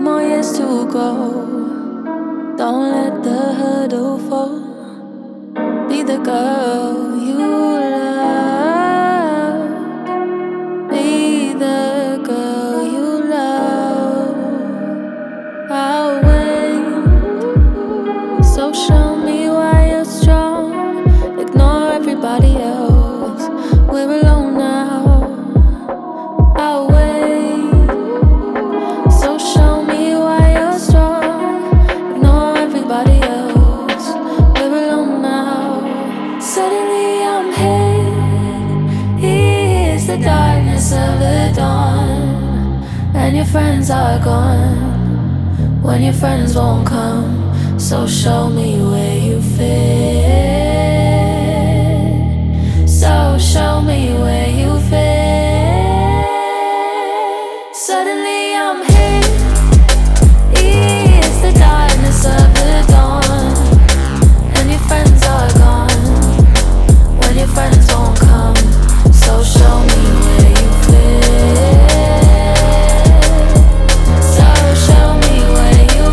more years to go. Don't let the hurdle fall. Be the girl you love. Be the girl you love. I'll wait. So show me why you're strong. Ignore everybody else. We're alone now. I'll wait. So show me why you're strong. Ignore everybody else. We're alone now. Suddenly I'm here. Here's the darkness of the dawn. And your friends are gone. When your friends won't come. So show me where you fit. So show me where you fit. Suddenly I'm here. It's the darkness of the dawn. And your friends are gone. When your friends won't come. So show me where you fit. So show me where you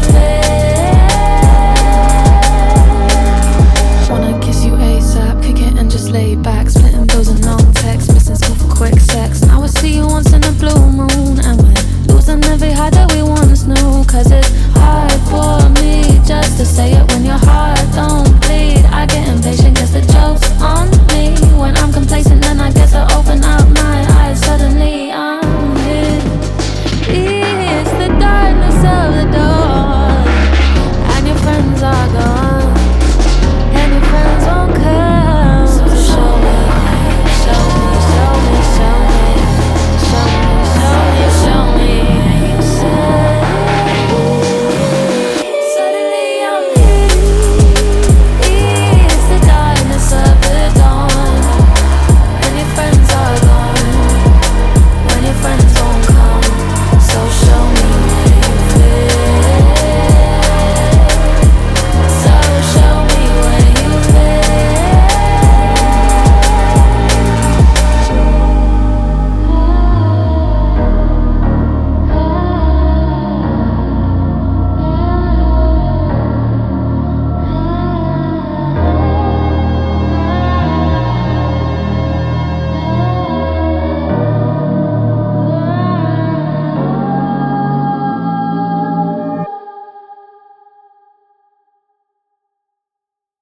fit. Wanna kiss you ASAP, kick it and just lay back. Splitting bills and no text, missing school for quick sex. Now I see you once in a blue moon. And we're losing every high that we once knew. Cause it's hard for me just to say it when your heart don't bleed. I get impatient, guess the joke's on me. When I'm complacent then I guess I open up my